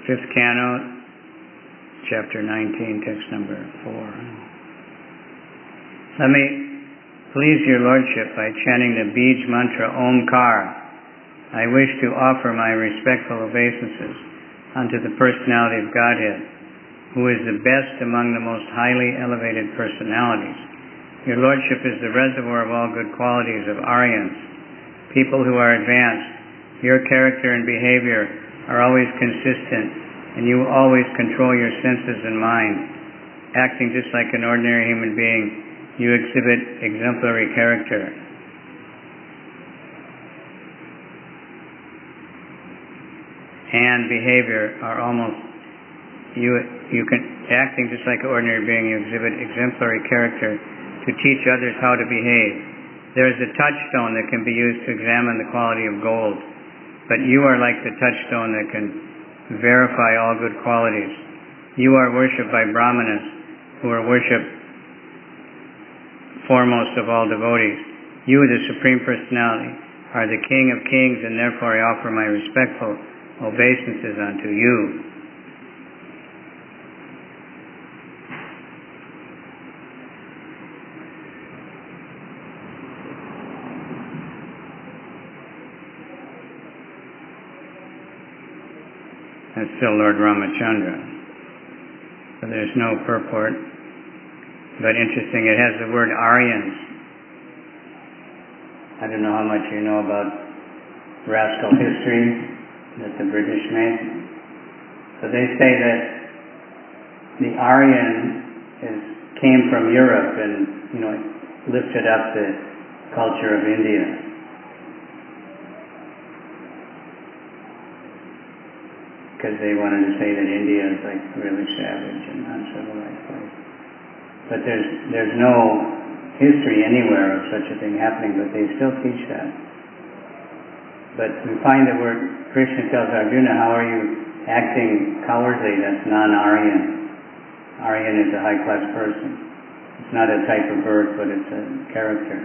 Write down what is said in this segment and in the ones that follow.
Fifth Canto, Chapter 19, text number 4. Let me please your Lordship by chanting the Bij mantra Omkar. I wish to offer my respectful obeisances unto the personality of Godhead, who is the best among the most highly elevated personalities. Your Lordship is the reservoir of all good qualities of Aryans, people who are advanced. Your character and behavior are always consistent, and you always control your senses and mind. Acting just like an ordinary human being, you exhibit exemplary character. And behavior are almost, acting just like an ordinary being, you exhibit exemplary character to teach others how to behave. There is a touchstone that can be used to examine the quality of gold, but you are like the touchstone that can verify all good qualities. You are worshipped by Brahmanas, who are worshipped foremost of all devotees. You, the Supreme Personality, are the King of Kings, and therefore I offer my respectful obeisances unto you. That's still Lord Ramachandra. So there's no purport. But interesting, it has the word Aryans. I don't know how much you know about rascal history that the British made. So they say that the Aryan came from Europe and, lifted up the culture of India. Because they wanted to say that India is like really savage and uncivilized place. But there's no history anywhere of such a thing happening, but they still teach that. But we find that where Krishna tells Arjuna, how are you acting cowardly? That's non-Aryan. Aryan is a high-class person. It's not a type of birth, but it's a character.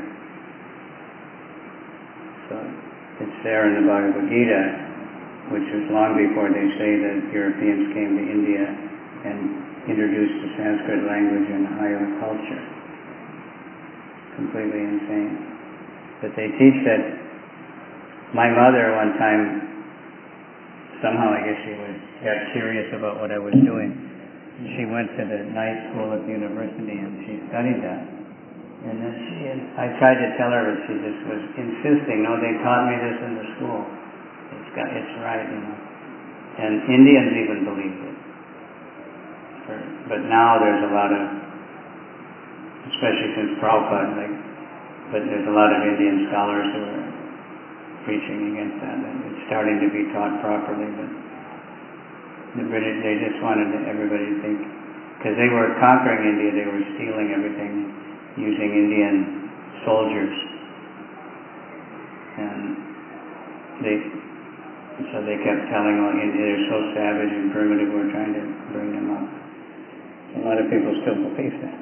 So it's there in the Bhagavad Gita, which was long before they say that Europeans came to India and introduced the Sanskrit language and a higher culture. Completely insane. But they teach that. My mother one time, somehow I guess she got curious about what I was doing. She went to the night school at the university and she studied that. And then I tried to tell her, but she just was insisting, no, they taught me this in the school. It's right, And Indians even believed it. But now there's a lot of, especially since Prabhupada, but there's a lot of Indian scholars who are preaching against that. And it's starting to be taught properly, but the British, they just wanted everybody to think, because they were conquering India, they were stealing everything using Indian soldiers. And so they kept telling, they're so savage and primitive, we're trying to bring them up. A lot of people still believe that.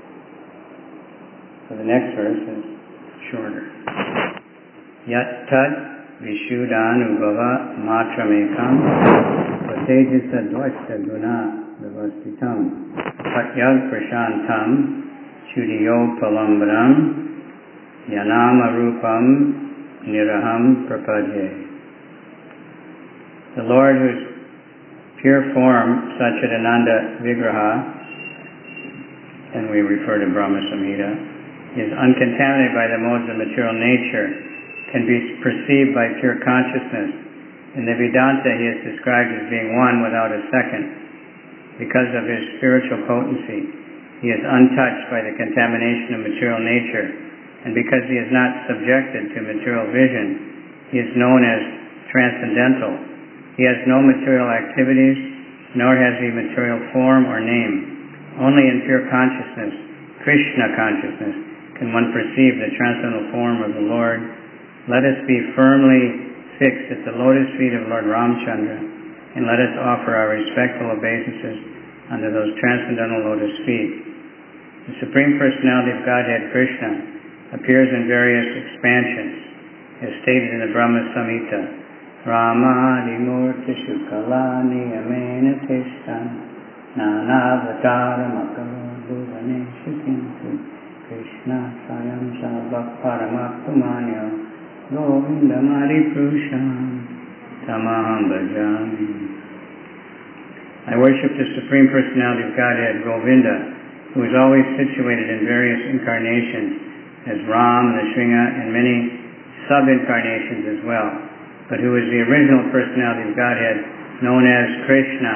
So the next verse is shorter. Yat tad vishuddhanubhava matramekam patejisa dvaita guna vivastitam patyag prashantam chudiyo palambram yanama rupam niraham prapadye. The Lord, whose pure form, Satchidananda Vigraha, and we refer to Brahma Samhita, is uncontaminated by the modes of material nature, can be perceived by pure consciousness. In the Vedanta, he is described as being one without a second. Because of his spiritual potency, he is untouched by the contamination of material nature, and because he is not subjected to material vision, he is known as transcendental. He has no material activities, nor has he material form or name. Only in pure consciousness, Krishna consciousness, can one perceive the transcendental form of the Lord. Let us be firmly fixed at the lotus feet of Lord Ramchandra, and let us offer our respectful obeisances under those transcendental lotus feet. The Supreme Personality of Godhead, Krishna, appears in various expansions, as stated in the Brahma Samhita. Ramadimurtishu kalani amena tishtan nanavataramakalu bhuvaneshu kintu Krishna Sayam Sabha Paramatmanyo Govindamari Prusham Tamaham Bhajami. I worship the Supreme Personality of Godhead, Govinda, who is always situated in various incarnations as Ram, Nrsimha, and many sub-incarnations as well, but who is the original personality of Godhead known as Krishna,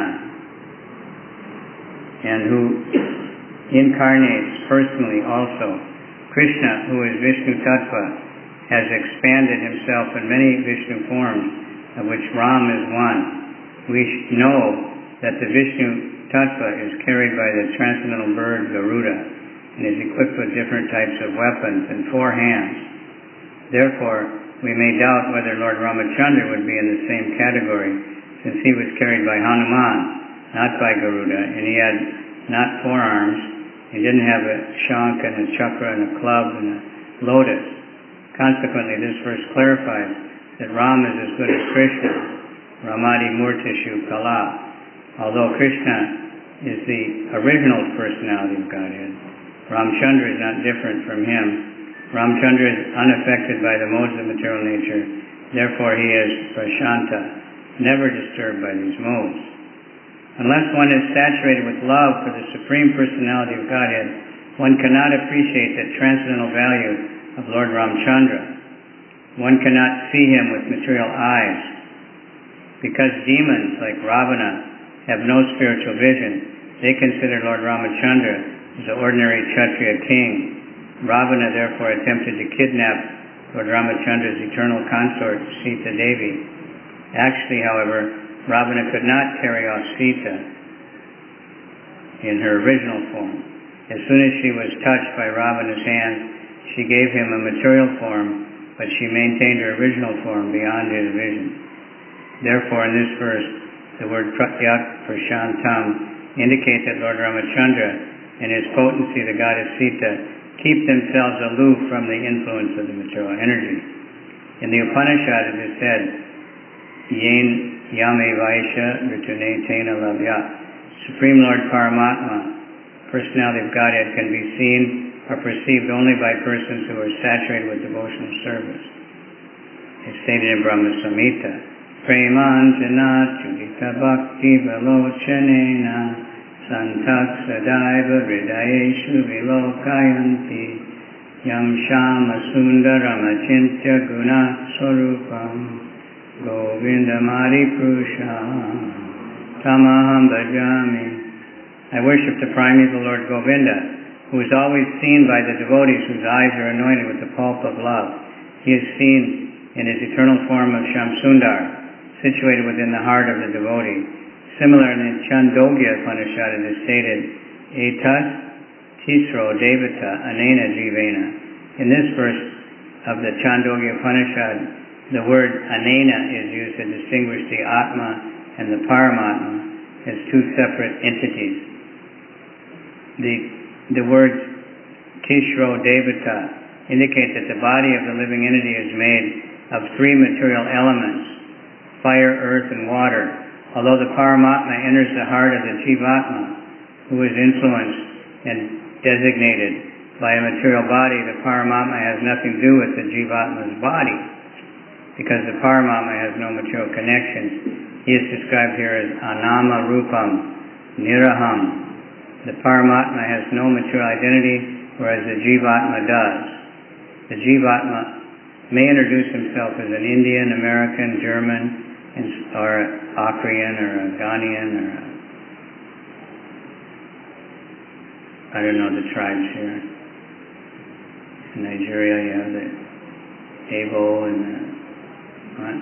and who incarnates personally also. Krishna, who is Vishnu Tattva, has expanded himself in many Vishnu forms, of which Ram is one. We know that the Vishnu Tattva is carried by the transcendental bird Garuda and is equipped with different types of weapons and 4 hands. Therefore, we may doubt whether Lord Ramachandra would be in the same category, since he was carried by Hanuman, not by Garuda, and he had not 4 arms. He didn't have a shank and a chakra and a club and a lotus. Consequently, this verse clarifies that Ram is as good as Krishna, Ramadi Murtishu Kala. Although Krishna is the original personality of Godhead, Ramchandra is not different from him. Ramchandra is unaffected by the modes of material nature, therefore he is Prashanta, never disturbed by these modes. Unless one is saturated with love for the Supreme Personality of Godhead, one cannot appreciate the transcendental value of Lord Ramchandra. One cannot see him with material eyes. Because demons like Ravana have no spiritual vision, they consider Lord Ramachandra as an ordinary Kshatriya king. Ravana therefore attempted to kidnap Lord Ramachandra's eternal consort, Sita Devi. Actually, however, Ravana could not carry off Sita in her original form. As soon as she was touched by Ravana's hand, she gave him a material form, but she maintained her original form beyond his vision. Therefore, in this verse, the word Pratyak Prashantam indicates that Lord Ramachandra and his potency, the goddess Sita, keep themselves aloof from the influence of the material energy. In the Upanishad it is said, Yen Yame Vaisha Ritune Tena Lavya. Supreme Lord Paramatma, personality of Godhead, can be seen or perceived only by persons who are saturated with devotional service. It's stated in Brahma Samhita. Premanjana Chudita Bhakti Velochanena Santak Sadaiva Hridayeshu Vilokayanti Yam Shama Sundaramachintya Guna Swarupam Govindamari Prusha Tamaham Bhajami. I worship the primeval Lord Govinda, who is always seen by the devotees whose eyes are anointed with the pulp of love. He is seen in his eternal form of Shamsundar, situated within the heart of the devotee. Similarly, in Chandogya Upanishad it is stated, Etas Tisro Devata Anena Jivena. In this verse of the Chandogya Upanishad, the word Anena is used to distinguish the Atma and the Paramatma as 2 separate entities. The words Tishro Devata indicate that the body of the living entity is made of 3 material elements, fire, earth, and water. Although the Paramatma enters the heart of the Jivatma, who is influenced and designated by a material body, the Paramatma has nothing to do with the Jivatma's body, because the Paramatma has no material connections. He is described here as Anama Rupam, Niraham. The Paramatma has no material identity, whereas the Jivatma does. The Jivatma may introduce himself as an Indian, American, German, or Akrian, or a Ghanaian, or I don't know the tribes here. In Nigeria you have the Igbo and the what?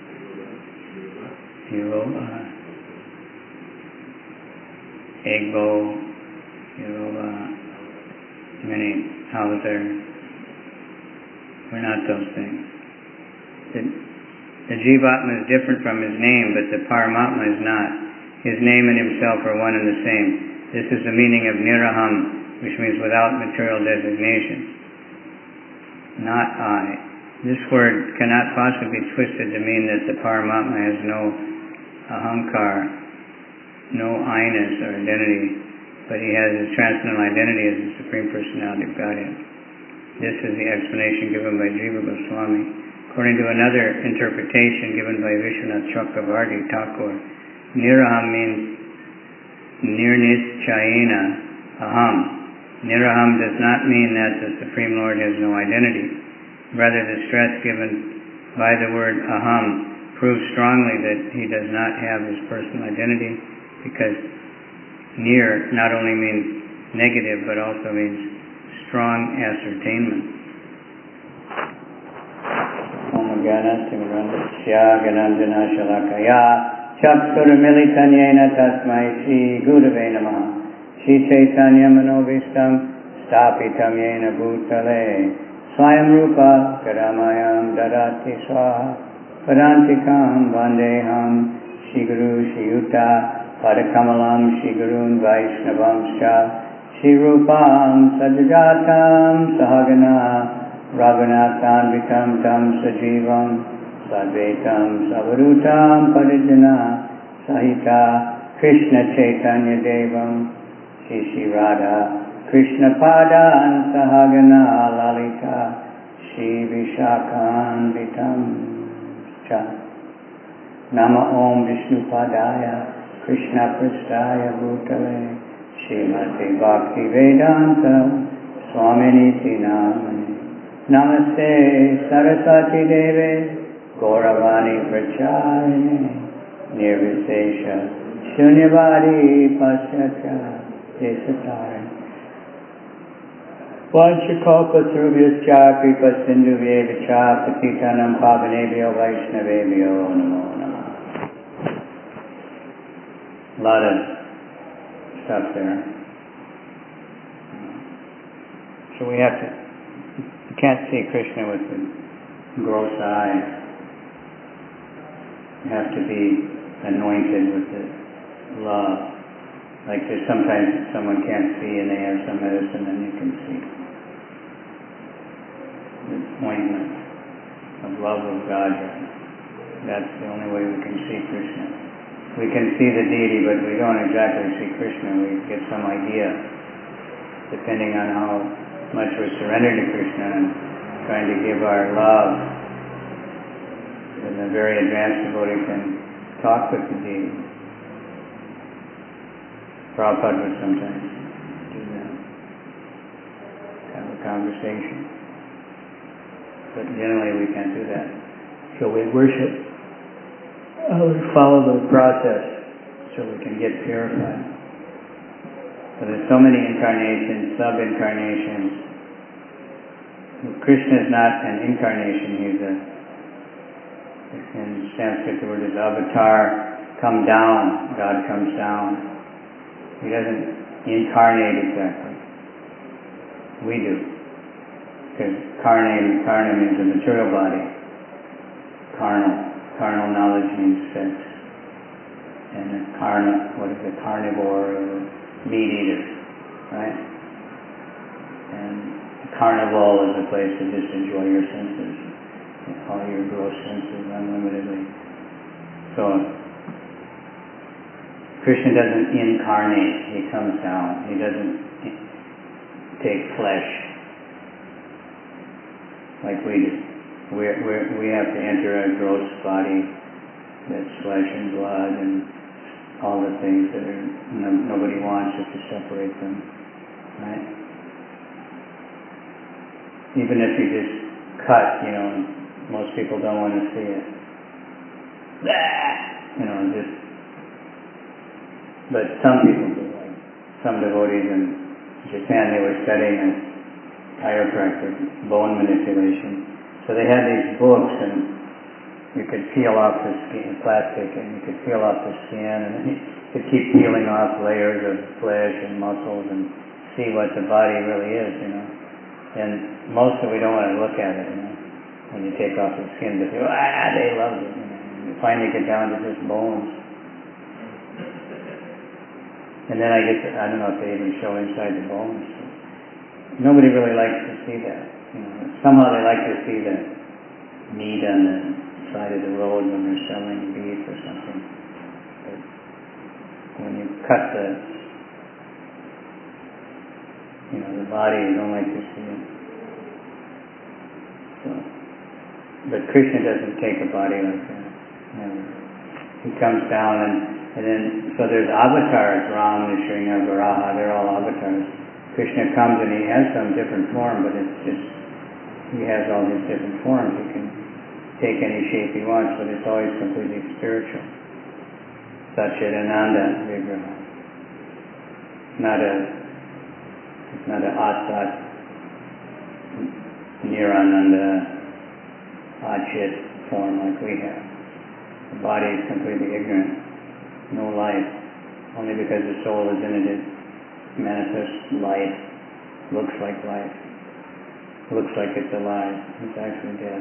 Igbo, Yoruba, many Hausa. We're not those things. The Jivatma is different from his name, but the Paramatma is not. His name and himself are one and the same. This is the meaning of Niraham, which means without material designation. Not I. This word cannot possibly be twisted to mean that the Paramatma has no ahamkar, no I-ness or identity, but he has his transcendental identity as the Supreme Personality of Godhead. This is the explanation given by Jiva Goswami. According to another interpretation given by Vishwanath Chakravarti Thakur, Niraham means Nirnischayena Aham. Niraham does not mean that the Supreme Lord has no identity. Rather, the stress given by the word Aham proves strongly that he does not have his personal identity, because Nir not only means negative but also means strong ascertainment. Om Gana Simranasya Gananjana Shalakaya Chaksuramilitanyena Tasmai Shri Gurave Namaha Shri Chaitanya Manovistam Stapitam Yena Bhutale Swayam Rupa Karamayam Dadati Swaha Padantikam Vandeham Shri Guru Shri Yuta Padakamalam Shri Gurun Vaishnavamscha Shri Rupam Sajajatam Sahagana Raghunathanvitam Tam Sajivam Sadvaitam Savarutam Parijana Sahita Krishna Chaitanya Devam Shri Shri Radha Krishna Padan Sahagana Lalita Shri Vishakan Vitam Cha Nama Om Vishnu Padaya Krishna Prasthaya Bhutale Srimati Bhakti Vedanta Swaminiti Namani Namaste Saraswati Deve Gauravani Prachayane Nirvisesha Shunyavadi Pasyatya Desatare Vanchakalpatarubhyascha kripa sindhuvye cha patitanam pavanebhyo vaishnavebhyo namo namah. A lot of stuff there. So we have to, you can't see Krishna with the gross eye. You have to be anointed with the love. Like there's sometimes someone can't see and they have some medicine and you can see. The ointment of love of God. That's the only way we can see Krishna. We can see the deity, but we don't exactly see Krishna. We get some idea, depending on how much we're surrendered to Krishna and trying to give our love. And a very advanced devotee can talk with the deity. Prabhupada would sometimes do that, have a conversation. But generally we can't do that. So we worship, we follow the process so we can get purified. So there's so many incarnations, sub-incarnations. Krishna is not an incarnation, he's in Sanskrit the word is avatar, come down, God comes down. He doesn't incarnate exactly. We do. Because karna means a material body. Carnal knowledge means sex. And what is a carnivore or a meat eater, right? And a carnival is a place to just enjoy your senses, all your gross senses unlimitedly. So Krishna doesn't incarnate, he comes down. He doesn't take flesh like we do. We have to enter a gross body that's flesh and blood and all the things that nobody wants us to separate them, right? Even if you just cut, most people don't want to see it. But some people do. Like some devotees in Japan, they were studying a chiropractic bone manipulation. So they had these books, and you could peel off the skin, plastic, and you could peel off the skin, and then you could keep peeling off layers of flesh and muscles and see what the body really is, And most of we don't want to look at it, when you take off the skin, but they love it, You finally get down to just bones. And then I don't know if they even show inside the bones. Nobody really likes to see that. Somehow they like to see the meat on the side of the road when they're selling beef or something. But when you cut the body, you don't like to see it. So, but Krishna doesn't take a body like that. Never. He comes down and then, so there's avatars, Ram, Nrsimha, Varaha, they're all avatars. Krishna comes and he has some different form, but it's just, he has all these different forms. He can take any shape he wants, but it's always completely spiritual. Satchidananda Vigraha. It's not a Asat, Nirananda, Achit form like we have. The body is completely ignorant, no life. Only because the soul is in it, it manifests life, looks like life, looks like it's alive. It's actually dead.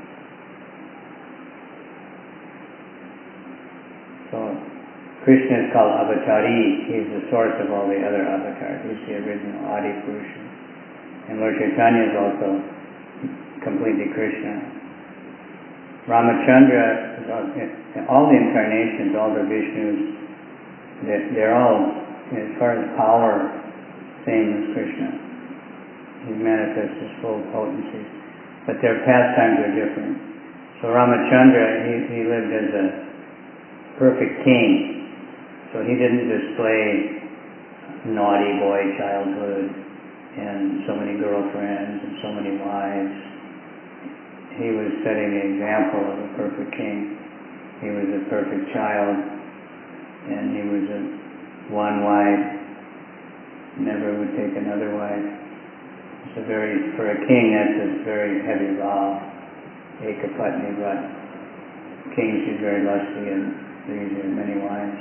So Krishna is called Avatari. He's the source of all the other avatars. He's the original Adi Purusha. And Lord Chaitanya is also completely Krishna. Ramachandra, all the incarnations, all the Vishnus, they're all, as far as power, same as Krishna. He manifests his full potency. But their pastimes are different. So Ramachandra, he lived as a perfect king. So he didn't display naughty boy childhood and so many girlfriends and so many wives. He was setting the example of a perfect king. He was a perfect child, and he was a one wife, never would take another wife. It's for a king, that's a very heavy vow. Ekapatni Vrat. Kings are very lusty and they usually have many wives.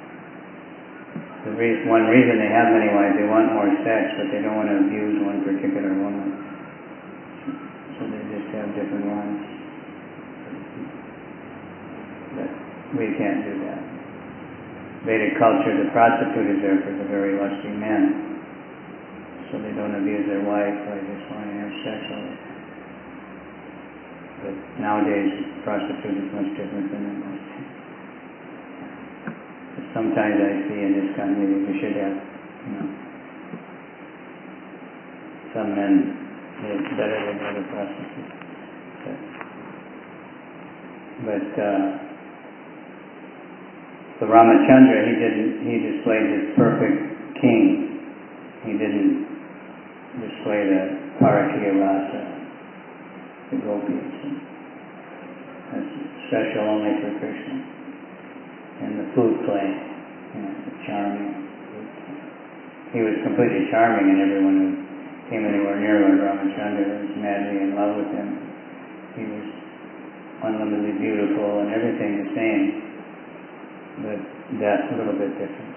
One reason they have many wives, they want more sex, but they don't want to abuse one particular woman. So they just have different ones. But we can't do that. Vedic culture, the prostitute is there for the very lusty men. So they don't abuse their wife by just wanting to have sex all the time. But nowadays, prostitute is much different than it was. Sometimes I see in this country we should have, some men better than other prostitutes. But so Ramachandra, he displayed his perfect king. He didn't display the Parakiya Rasa, the gopis. That's special only for Krishna. And the flute playing, charming. He was completely charming, and everyone who came anywhere near Lord Ramachandra was madly in love with him. He was unlimitedly beautiful and everything the same, but that's a little bit different.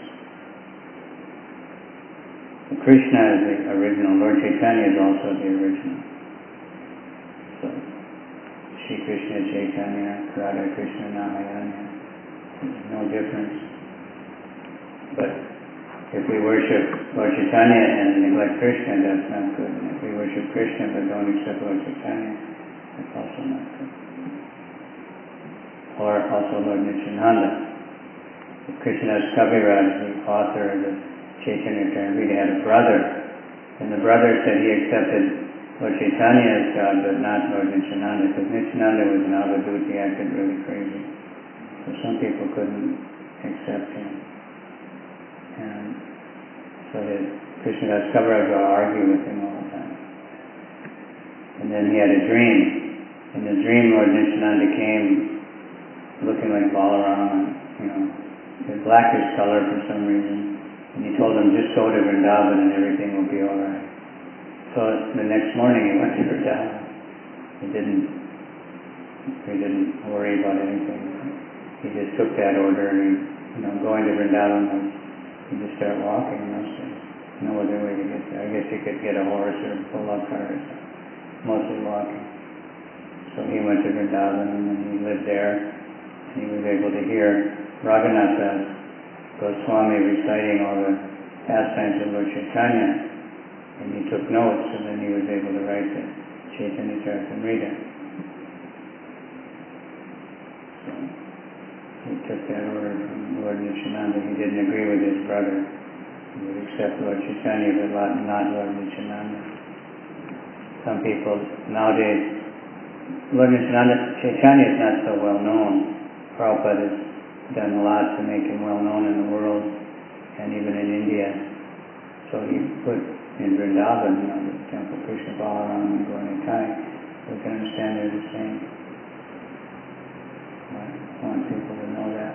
Krishna is the original. Lord Chaitanya is also the original. So, Shri Krishna Chaitanya, Radha Krishna Namayana. There's no difference. But if we worship Lord Chaitanya and neglect Krishna, that's not good. And if we worship Krishna but don't accept Lord Chaitanya, that's also not good. Or also Lord Nityananda. Krishnadas Kaviraj, the author of the Chaitanya Charitamrita, had a brother, and the brother said he accepted Lord Chaitanya as God, but not Lord Nityananda, because Nityananda was an avadut, he acted really crazy. So some people couldn't accept him. And so Krishnadas Kaviraj would argue with him all the time. And then he had a dream. In the dream, Lord Nityananda came looking like Balaram, the blackish color for some reason. And he told him, just go to Vrindavan and everything will be all right. So the next morning he went to Vrindavan. He didn't worry about anything. He just took that order and, going to Vrindavan, you just start walking in those days. No other way to get there. I guess you could get a horse or pull up cars, mostly walking. So he went to Vrindavan and then he lived there. And he was able to hear Raghunath Goswami reciting all the pastimes of Lord Chaitanya. And he took notes, and then he was able to write the Chaitanya Charitamrita. took that order from Lord Nityananda. He didn't agree with his brother. He would accept Lord Chaitanya, but not Lord Nityananda. Some people nowadays, Lord Nityananda, Chaitanya is not so well known. Prabhupada has done a lot to make him well known in the world and even in India. So he put in Vrindavan, the temple Krishna Balaram and Gaura-Nitai. We can understand they're the same. I want people to know that.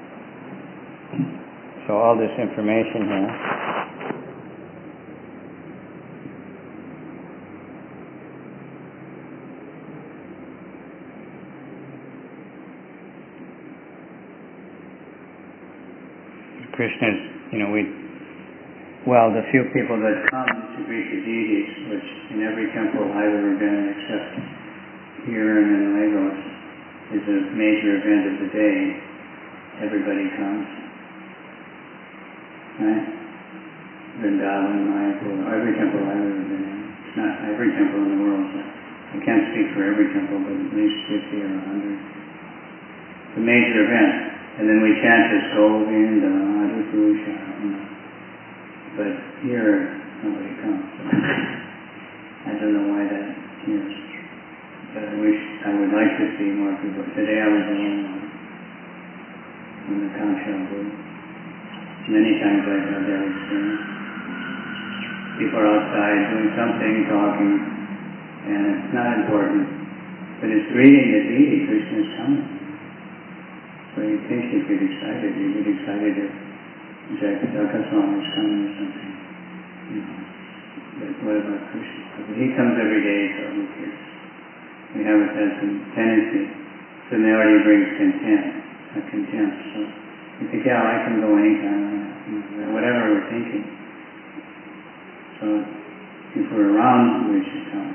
So all this information here. Krishna's, the few people that come to greet the deities, which in every temple I've ever been except here and in Lagos, is a major event of the day. Everybody comes. Right? Vrindavan, Mayapur, every temple I've ever been in. It's not every temple in the world, so I can't speak for every temple, but at least 50 or 100. It's a major event. And then we chant this Govinda Adipusha. But here, nobody comes. I don't know why that is. But I would like to see more people. Today I was alone in the Kamshal booth. Many times I've had that experience. People are outside doing something, talking, and it's not important. But it's greeting the deity, Krishna is coming. So you think you'd get excited. You get excited if Jayapataka Swami is coming or something. But what about Krishna? But he comes every day, so who cares? We have that tendency. Familiarity brings contempt. So you think, yeah, I can go anytime, whatever we're thinking. So if we're around, we should come.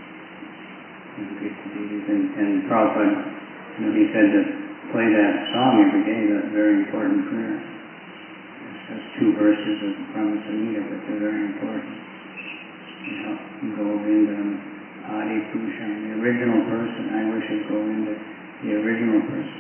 And Prabhupada, he said that play that song every day, that very important prayer. It's just 2 verses of Brahma Samhita, but they're very important. Govinda, Adi Pusha, the original person. I worship Govinda, the original person.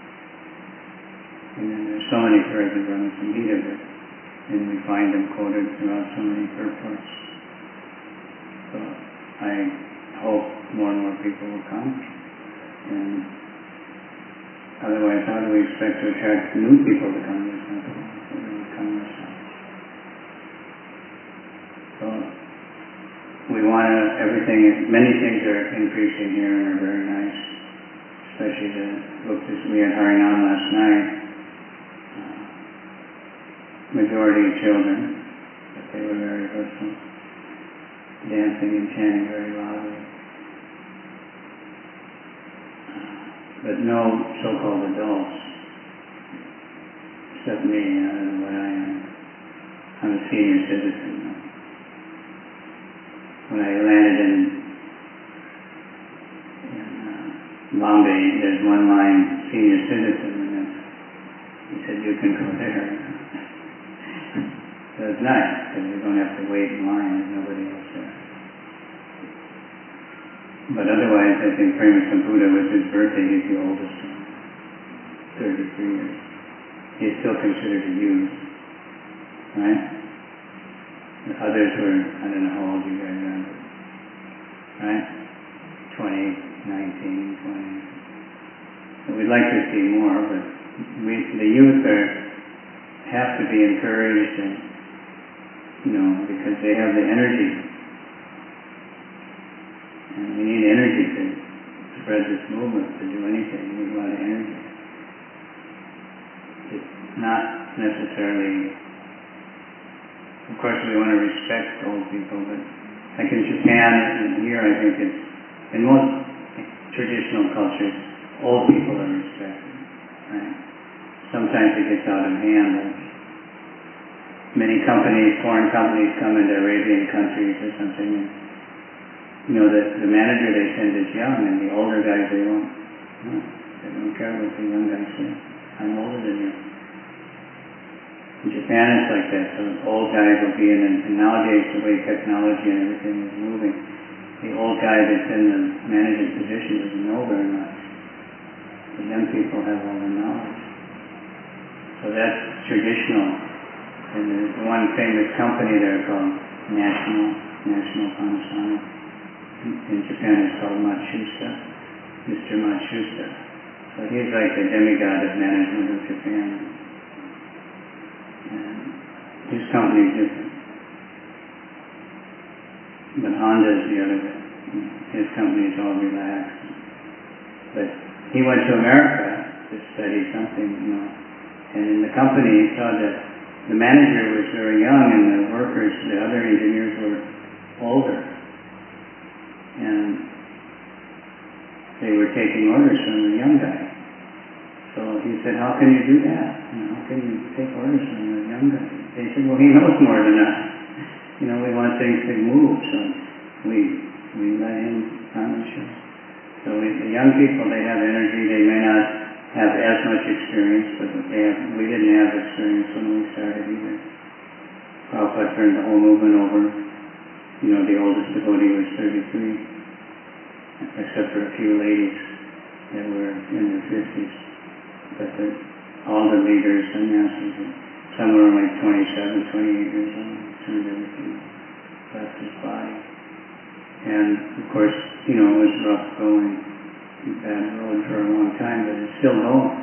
And then there's so many prayers of Brahma Samhita, but then we find them quoted throughout so many purports. So I hope more and more people will come. And otherwise, how do we expect to attract new people to come to this temple? They're going to come ourselves. So we want to, many things are increasing here and are very nice. Especially the book that we had Harinam last night. Majority of children, but they were very hurtful. Dancing and chanting very loudly. But no so-called adults, except me. I don't know what I am. I'm a senior citizen. When I landed in Bombay, there's one line, senior citizen, and then he said, you can go there. So it's nice, because you don't have to wait in line, there's nobody else there. But otherwise, I think Prema Sambuddha was his birthday. He's the oldest one, 33 years. He's still considered a youth, right? The others were, I don't know how old you guys are, right? 20, 19, 20. So we'd like to see more, but the youth have to be encouraged, and because they have the energy. And we need energy to spread this movement, to do anything. We need a lot of energy. It's not necessarily, of course we want to respect old people, but like in Japan and here, I think it's, in most traditional cultures, old people are respected. Right? Sometimes it gets out of hand. Many companies, foreign companies come into Arabian countries or something, and the manager they send is young, and the older guys they don't care what the young guys say. I'm older than you. In Japan it's like that, so old guys will be in, and nowadays the way technology and everything is moving, the old guy that's in the management position doesn't know very much. The young people have all the knowledge. So that's traditional. And there's one famous company there called National Panasonic. In Japan it's called Matsushita, Mr. Matsushita. So he's like the demigod of management of Japan. And his company is different. But Honda's the other way. His company is all relaxed. But he went to America to study something, and in the company he saw that the manager was very young and the workers, the other engineers were older. And they were taking orders from the young guy. So he said, how can you do that? How can you take orders from the young guy? They said, well, he knows more than us. We want things to move, so we let him run the show. So the young people, they have energy. They may not have as much experience, but we didn't have experience when we started either. Prabhupada turned the whole movement over. The oldest devotee was 33, except for a few ladies that were in their 50s. But all the leaders, sannyasis, some were only 27, 28 years old. Turned everything, left his body. And of course, it was rough going, bad road for a long time, but it's still going.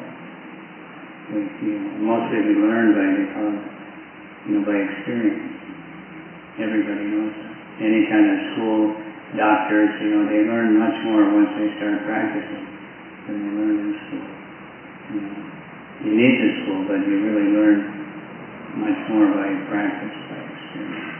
Mostly we learn by experience. Everybody knows that. Any kind of school, doctors, they learn much more once they start practicing than they learn in school. You need the school, but you really learn much more by practice, by experience.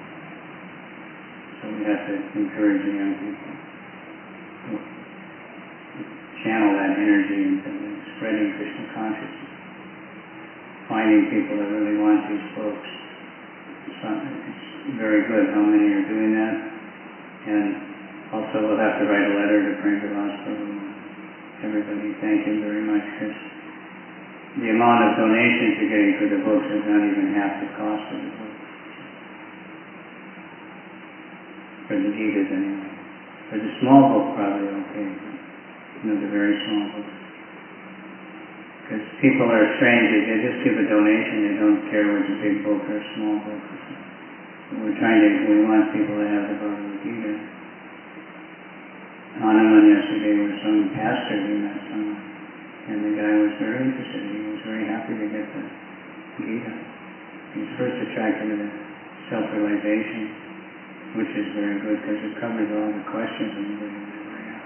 So we have to encourage the young people to channel that energy into spreading Krishna consciousness, finding people that really want these books. It's very good how many are doing that. And also we'll have to write a letter to Prabhupada Prabhu. Everybody thank him very much, because the amount of donations you're getting for the books is not even half the cost of the book. For the Gitas anyway. For the small book, probably okay. The very small books. Because people are strange. They just give a donation. They don't care whether it's a big book or a small book. So we want people to have the Bhagavad Gita. Hanuman yesterday was some pastor who met someone. And the guy was very interested. He was very happy to get the Gita. He was first attracted to the self-realization, which is very good because it covers all the questions and everything that we have.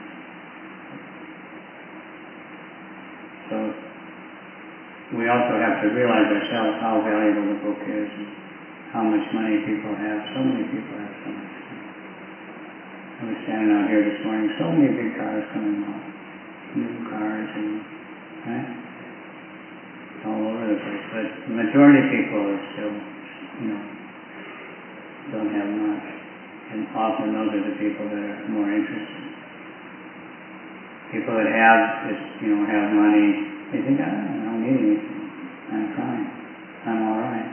So we also have to realize ourselves how valuable the book is and how much money people have. So many people have so much money. I was standing out here this morning, so many big cars coming out. New cars and all over the place. But the majority of people are still, don't have much. And often those are the people that are more interested. People that have money, they think, I don't need anything. I'm fine. I'm all right.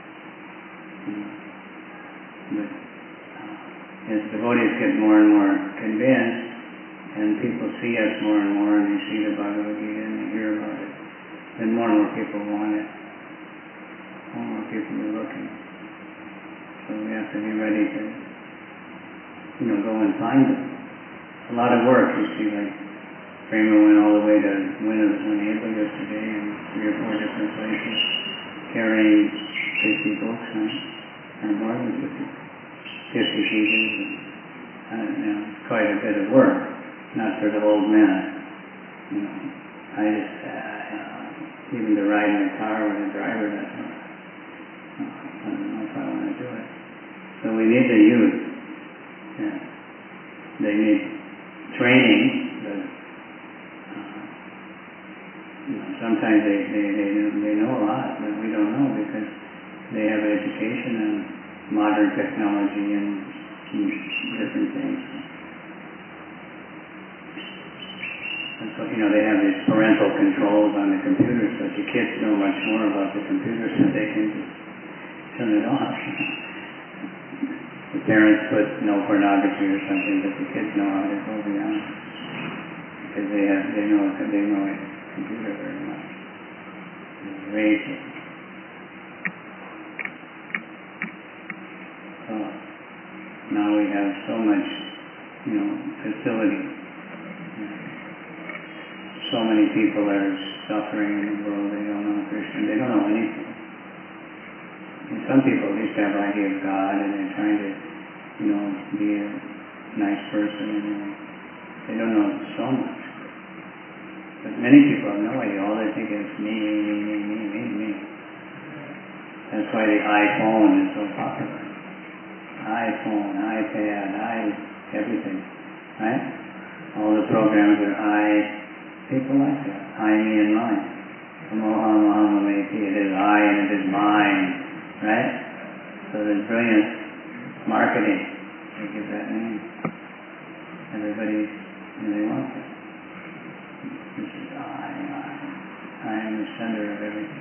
But as devotees get more and more convinced, and people see us more and more, and they see the Bhagavad Gita and they hear about it, then more and more people want it. More and more people are looking. So we have to be ready to go and find it. A lot of work, you see, like Prema went all the way to Winneba yesterday in 3 or 4 different places, carrying 50 books, or more than 50 pieces, and quite a bit of work, not for the old men. I just, even to ride in the car with a driver, I don't know if I want to do it. So we need the youth. They need training, but sometimes they know a lot, but we don't know because they have education and modern technology and different things. And so, they have these parental controls on the computer, so the kids know much more about the computer so they can just turn it off. The parents put no pornography or something, but the kids know how to go beyond because they know a computer very much. It's raise it. So now we have so much, facility. So many people are suffering in the world. They don't know Krishna. They don't know anything. And some people at least have an idea of God, and they're trying to, be a nice person. And they don't know so much. But many people have no idea. All they think is me. That's why the iPhone is so popular. iPhone, iPad, everything, right? All the programs are people like that. I, me, and mine. Amoha, Mahama, Meti. It is I and it is mine, right? So there's brilliant marketing. They give that name. Everybody, they want that. This is I am the center of everything.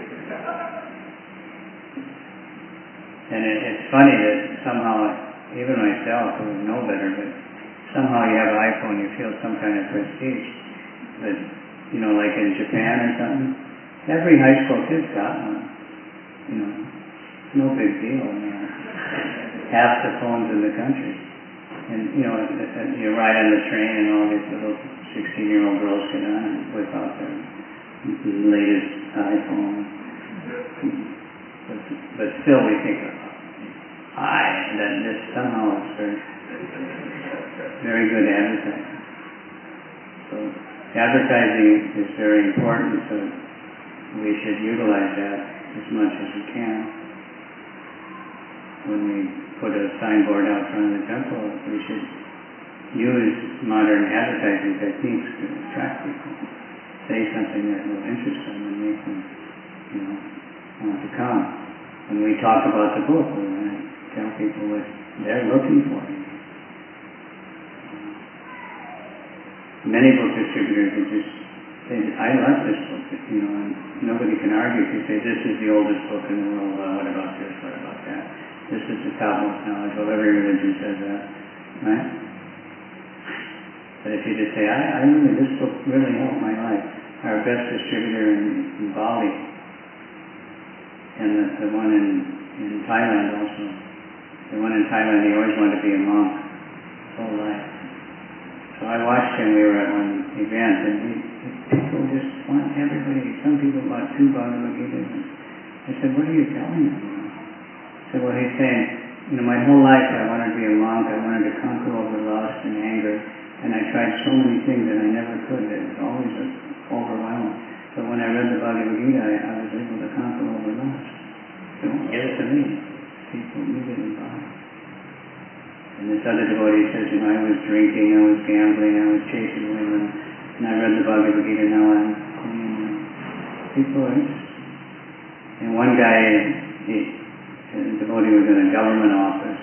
And it's funny that somehow, even myself, who know better, but somehow you have an iPhone, you feel some kind of prestige. But, like in Japan or something, every high school kid's got one. No big deal. Half the phones in the country. And, you ride on the train and all these little 16-year-old girls get on and whip out their latest iPhone. But still we think of and then this somehow is very good advertising. So advertising is very important, so we should utilize that as much as we can. When we put a signboard out front of the temple, we should use modern advertising techniques to attract people. Say something that will interest them and make them, want to come. When we talk about the book, we want to tell people what they're looking for. Many book distributors would just say, I like this book, and nobody can argue if you say, this is the oldest book in the world, what about this, what about that? This is the topmost knowledge. Well, every religion says that, right? But if you just say, this book really helped my life. Our best distributor in Bali, and the one in Thailand also. The one in Thailand, he always wanted to be a monk his whole life. So I watched him. We were at one event, and people just want everybody. Some people bought 2 Bhagavad Gita's. I said, what are you telling them? I said, well, he's saying, my whole life I wanted to be a monk. I wanted to conquer over lust and anger, and I tried so many things that I never could. It was always overwhelming. But when I read the Bhagavad Gita, I was able to conquer over lust. Don't give it to me. People need it in body. And this other devotee says, I was drinking, I was gambling, I was chasing women, and I read the Bhagavad Gita, now I'm clean. People are interested. And one guy, the devotee was in a government office.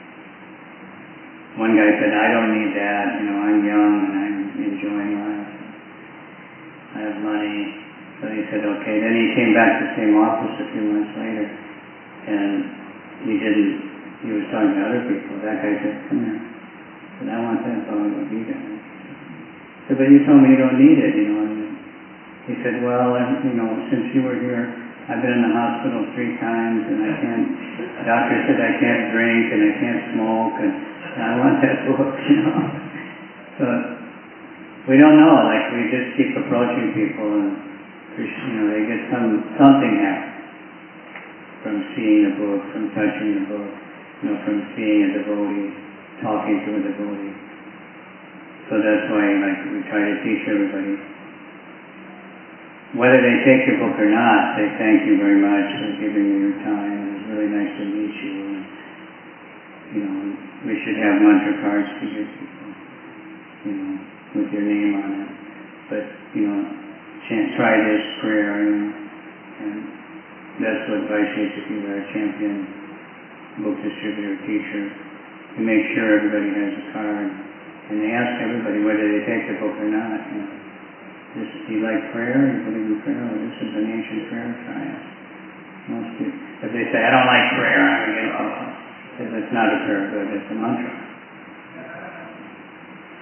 One guy said, I don't need that, I'm young and I'm enjoying life. I have money. So he said, okay. Then he came back to the same office a few months later, and he was talking to other people. That guy said, come here. I said, I want that Bhagavad Gita. I said, but you told me you don't need it, And he said, well, since you were here, I've been in the hospital 3 times, and the doctor said I can't drink, and I can't smoke, and I want that book, So, we don't know, we just keep approaching people, and, they get something happen from seeing a book, from touching the book, from seeing a devotee, talking to a devotee. So that's why, we try to teach everybody. Whether they take your book or not, they thank you very much for giving me your time. It was really nice to meet you. And, we should have mantra cards to give people, with your name on it. But, try this prayer, and that's what Vaisheshiki, our champion book distributor, teacher, to make sure everybody has a card. And they ask everybody whether they take the book or not. Do you like prayer? You believe in prayer? Well, this is an ancient prayer. Try it. Most people, if they say, I don't like prayer, I'm going to give up. Because it's not a prayer good, it's a mantra.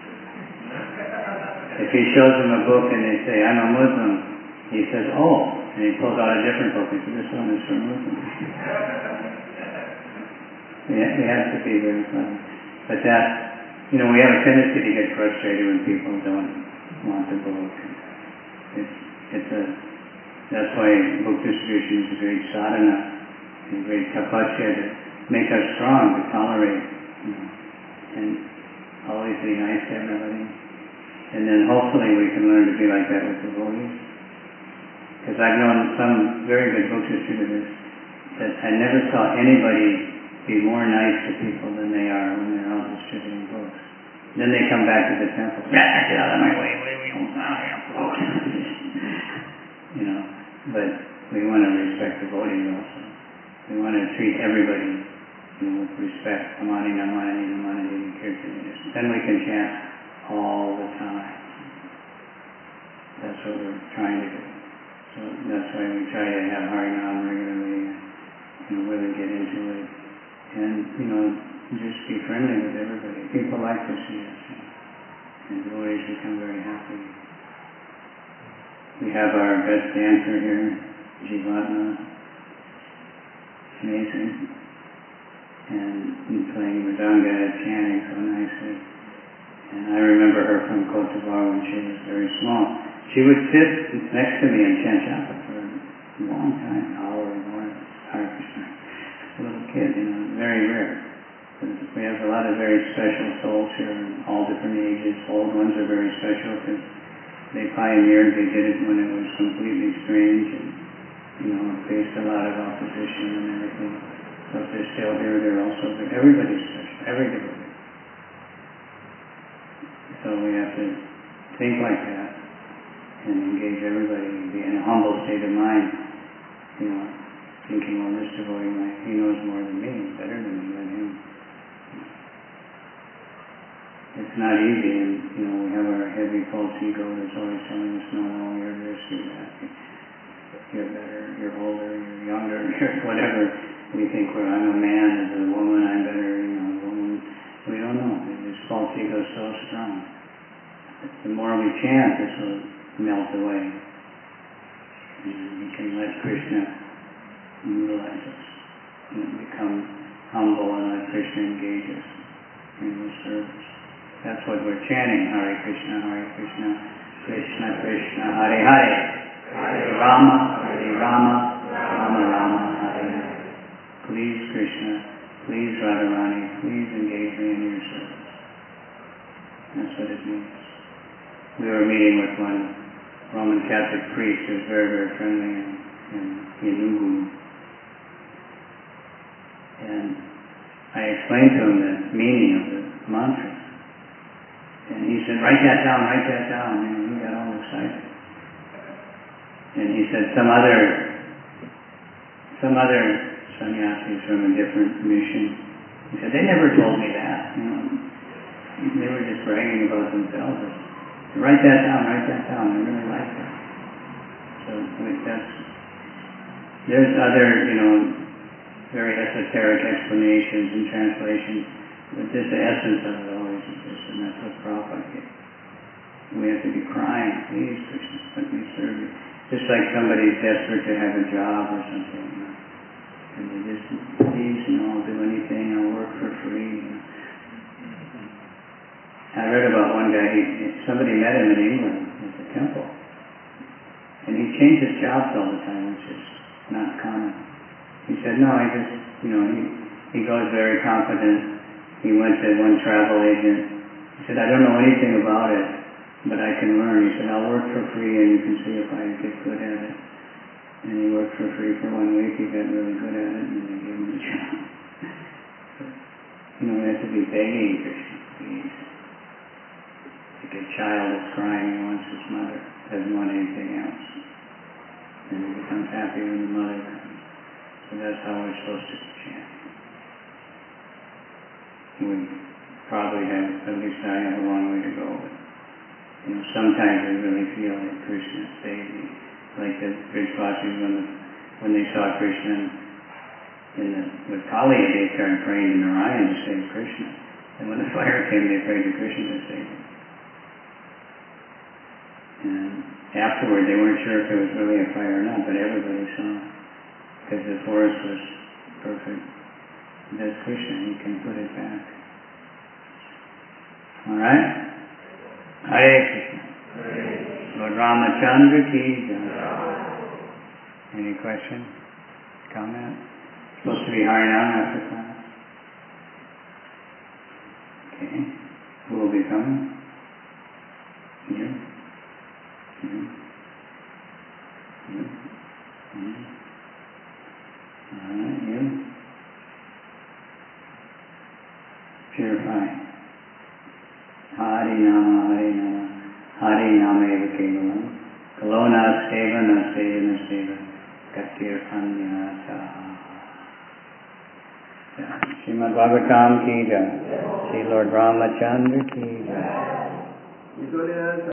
If he shows them a book and they say, I'm a Muslim, he says, oh, And he pulls out a different book. He said, this one is from Muslim. We have to be very clever. But that, we have a tendency to get frustrated when people don't want the book. That's why book distribution is a great sadhana, a great tapasya to make us strong, to tolerate, and always be nice to everybody. And then hopefully we can learn to be like that with devotees. Because I've known some very good book distributors that I never saw anybody be more nice to people than they are when they're out distributing books. Then they come back to the temple. Get out of my way, we don't books. But we want to respect devotees also. We want to treat everybody with respect. Namani, namani, namani, kirtani. Then we can chant all the time. That's what we're trying to do. So that's why we try to have Harinam regularly and really get into it. And, just be friendly with everybody. People like to see us. And devotees become very happy. We have our best dancer here, Jivatma. Amazing. And playing Mridanga, chanting so nicely. And I remember her from Cote d'Ivoire when she was very small. She would sit next to me and chant japa for a long time, an hour or more. Hare Krishna. A little kid, very rare. We have a lot of very special souls here, all different ages. Old ones are very special because they pioneered. They did it when it was completely strange and, faced a lot of opposition and everything. So if they're still here, they're also there. Everybody's special. Everybody. So we have to think like that and engage everybody and be in a humble state of mind, thinking, well, this devotee, he knows more than me, he's better than me, let him. It's not easy, and, we have our heavy false ego that's always telling us, no, you're this, you're that, you're better, you're older, you're younger, you're whatever. We think I'm a man, as a woman, I'm better, a woman. We don't know. This false ego is so strong. The more we chant, this will melt away. And we can let Krishna utilize us. Become humble and let Krishna engage us in the service. That's what we're chanting. Hare Krishna, Krishna Krishna, Hare Hare. Hare Rama, Rama Rama, Hare Hare. Please Krishna, please Radharani, please engage me in your service. That's what it means. We were meeting with one Roman Catholic priest who was very, very friendly in Enugu. And I explained to him the meaning of the mantra. And he said, write that down. And he got all excited. And he said some other sannyasis from a different mission, he said, they never told me that. They were just bragging about themselves. Write that down. I really like that. So there's other, very esoteric explanations and translations, but just the essence of it always exists, and that's what Prabhupada gave. We have to be crying, please, Krishna, let me serve you. Just like somebody's desperate to have a job or something, and they just, please, I'll do anything, I'll work for free. I read about one guy, somebody met him in England at the temple, and he changed his jobs all the time, which is not common. He said, no, I just, he goes very confident. He went to one travel agent. He said, I don't know anything about it, but I can learn. He said, I'll work for free and you can see if I get good at it. And he worked for free for 1 week. He got really good at it, and they gave him the job. We have to be begging Krishna, please. Like a child is crying and wants his mother, doesn't want anything else. And he becomes happy when the mother comes. So that's how we're supposed to chant. We probably have, at least I have a long way to go, but sometimes I really feel like Krishna saved me. Like the Vrishvasis, when they saw Krishna with Kali, they started praying to Narayan to save Krishna. And when the fire came, they prayed to Krishna to save him. And Afterward, they weren't sure if it was really a fire or not, but everybody saw it. Because the forest was perfect. That's Krishna, he can put it back. Alright? Hare Krishna. Lord Ramachandra ki jai. Any question? Comment? Supposed to be Harinam after class? Okay. Who will be coming? You? You? You? You? Alright, you? Purify. Hari Nama, Hari Nama. Hari Nama eva kevalam. Kalona seva na seva na seva. Katir Panyasa. Srimad Bhagavatam ki jai. Sri Lord Ramachandra ki jai.